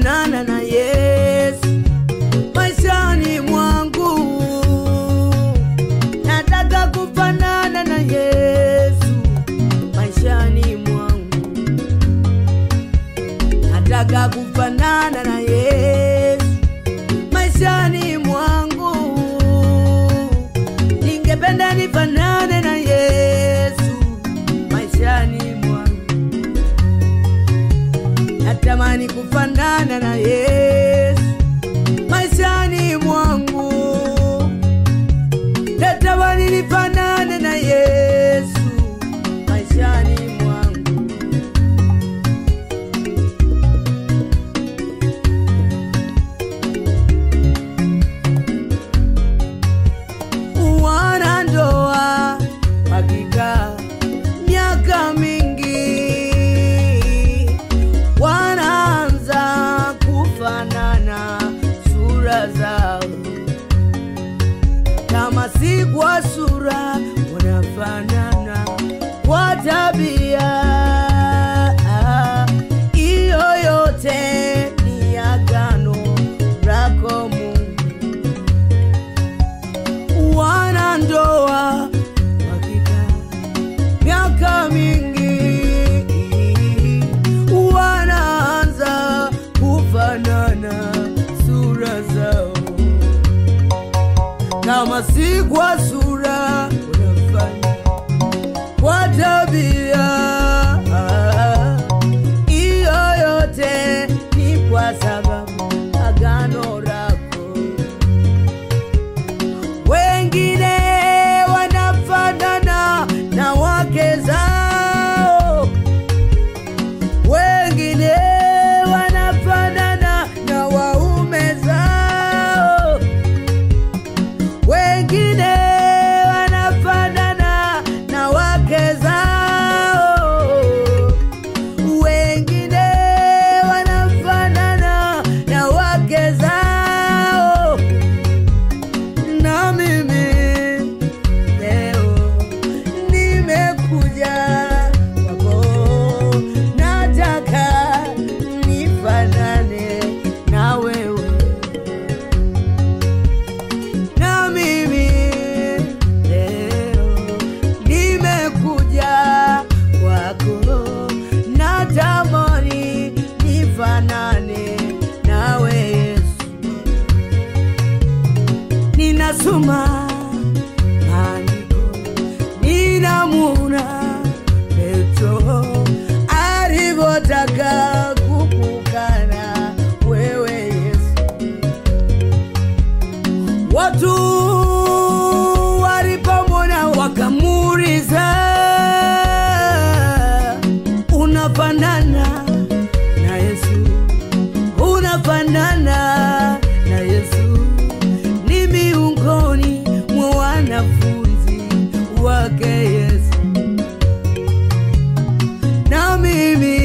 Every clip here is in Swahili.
kufanana na Yesu maishani mwangu. Nataka kufanana na Yesu maishani mwangu. Nataka kufanana na Yesu maishani mwangu. Ningependa nifanane na Yesu maishani mwangu. Natamani kufanana na Yesu maishani mwangu. Natamani nifanane na Yesu maishani mwangu. Wanandoa wakikaa miaka mingi, wanaanza kufanana sura zao. Kama si kwa sura, wanafanana kwa tabia. Iyo yote ni agano lako Mungu. Wanandoa wakikaa miaka mingi, wanaanza kufanana sura zao. Kama si kwa sura, wanafanya kwa tabia. Iyo yote ni kwa sababu agano lako. Wengine wanafanana na wake zao, wengine wanafanana na waume zao, wengine wanafanana na wake zao, wengine wanafanana na wake zao. Na mimi leo nimekuja kwako, nataka nifanane na wewe. Na mimi leo nimekuja kwako, natamani nifanane nawe Yesu. Ninasoma maandiko, ninamwona Petro alivyotaka kukukana wewe Yesu. Watu walipomwona wakamuuliza, unafanana na Yesu? Unafanana na Yesu? Ni miongoni mwa wanafunzi wake Yesu. Na mimi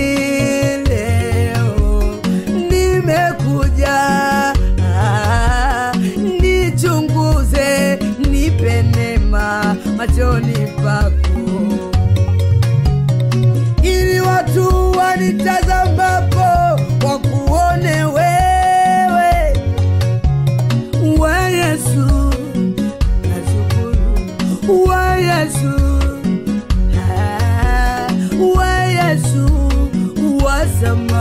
leo nimekuja, nichunguze, nipe neema machoni pako, ili watu wanitazamapo wakuone wewe. We Yesu, nashukuru. We Yesu, we Yesu wa zamani.